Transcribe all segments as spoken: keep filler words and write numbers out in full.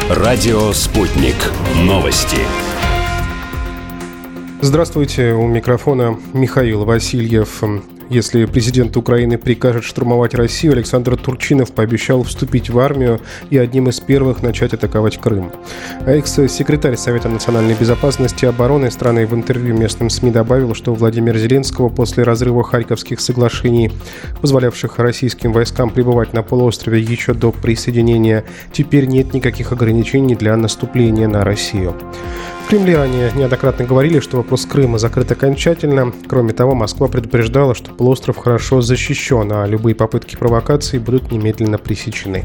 Радио «Спутник». Новости. Здравствуйте, у микрофона Михаил Васильев. Если президент Украины прикажет штурмовать Россию, Александр Турчинов пообещал вступить в армию и одним из первых начать атаковать Крым. Экс-секретарь Совета национальной безопасности и обороны страны в интервью местным СМИ добавил, что у Владимира Зеленского после разрыва Харьковских соглашений, позволявших российским войскам пребывать на полуострове еще до присоединения, теперь нет никаких ограничений для наступления на Россию. В Кремле ранее неоднократно говорили, что вопрос Крыма закрыт окончательно. Кроме того, Москва предупреждала, что полуостров хорошо защищен, а любые попытки провокации будут немедленно пресечены.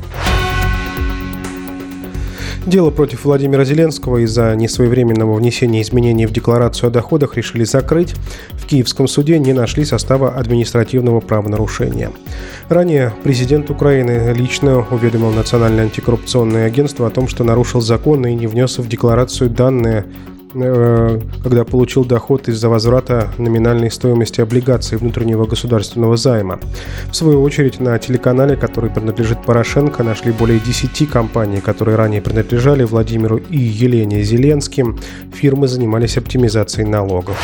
Дело против Владимира Зеленского из-за несвоевременного внесения изменений в декларацию о доходах решили закрыть. В Киевском суде не нашли состава административного правонарушения. Ранее президент Украины лично уведомил Национальное антикоррупционное агентство о том, что нарушил закон и не внес в декларацию данные, когда получил доход из-за возврата номинальной стоимости облигаций внутреннего государственного займа. В свою очередь, на телеканале, который принадлежит Порошенко, нашли более десяти компаний, которые ранее принадлежали Владимиру и Елене Зеленским. Фирмы занимались оптимизацией налогов.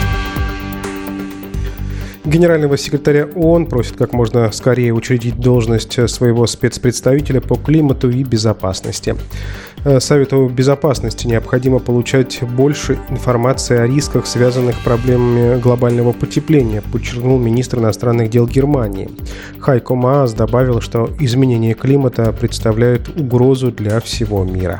Генерального секретаря ООН просит как можно скорее учредить должность своего спецпредставителя по климату и безопасности. Совету безопасности необходимо получать больше информации о рисках, связанных с проблемами глобального потепления, подчеркнул министр иностранных дел Германии. Хайко Маас добавил, что изменение климата представляет угрозу для всего мира.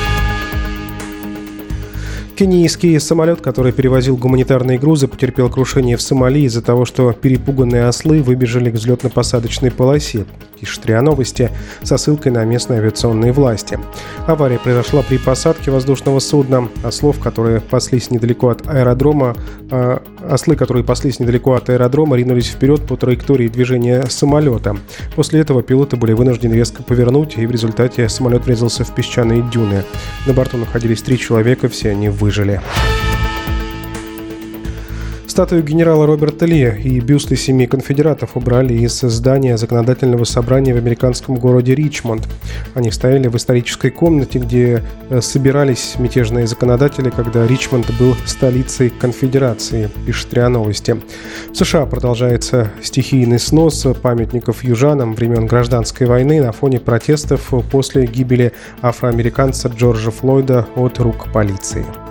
Кенийский самолет, который перевозил гуманитарные грузы, потерпел крушение в Сомали из-за того, что перепуганные ослы выбежали к взлетно-посадочной полосе, пишет РИА Новости со ссылкой на местные авиационные власти. Авария произошла при посадке воздушного судна. Ослов, которые паслись недалеко от аэродрома, э, ослы, которые паслись недалеко от аэродрома, ринулись вперед по траектории движения самолета. После этого пилоты были вынуждены резко повернуть, и в результате самолет врезался в песчаные дюны. На борту находились три человека, все они выжили. Жили. Статую генерала Роберта Ли и бюсты семи конфедератов убрали из здания законодательного собрания в американском городе Ричмонд. Они стояли в исторической комнате, где собирались мятежные законодатели, когда Ричмонд был столицей конфедерации, пишет РИА Новости. В США продолжается стихийный снос памятников южанам времен гражданской войны на фоне протестов после гибели афроамериканца Джорджа Флойда от рук полиции.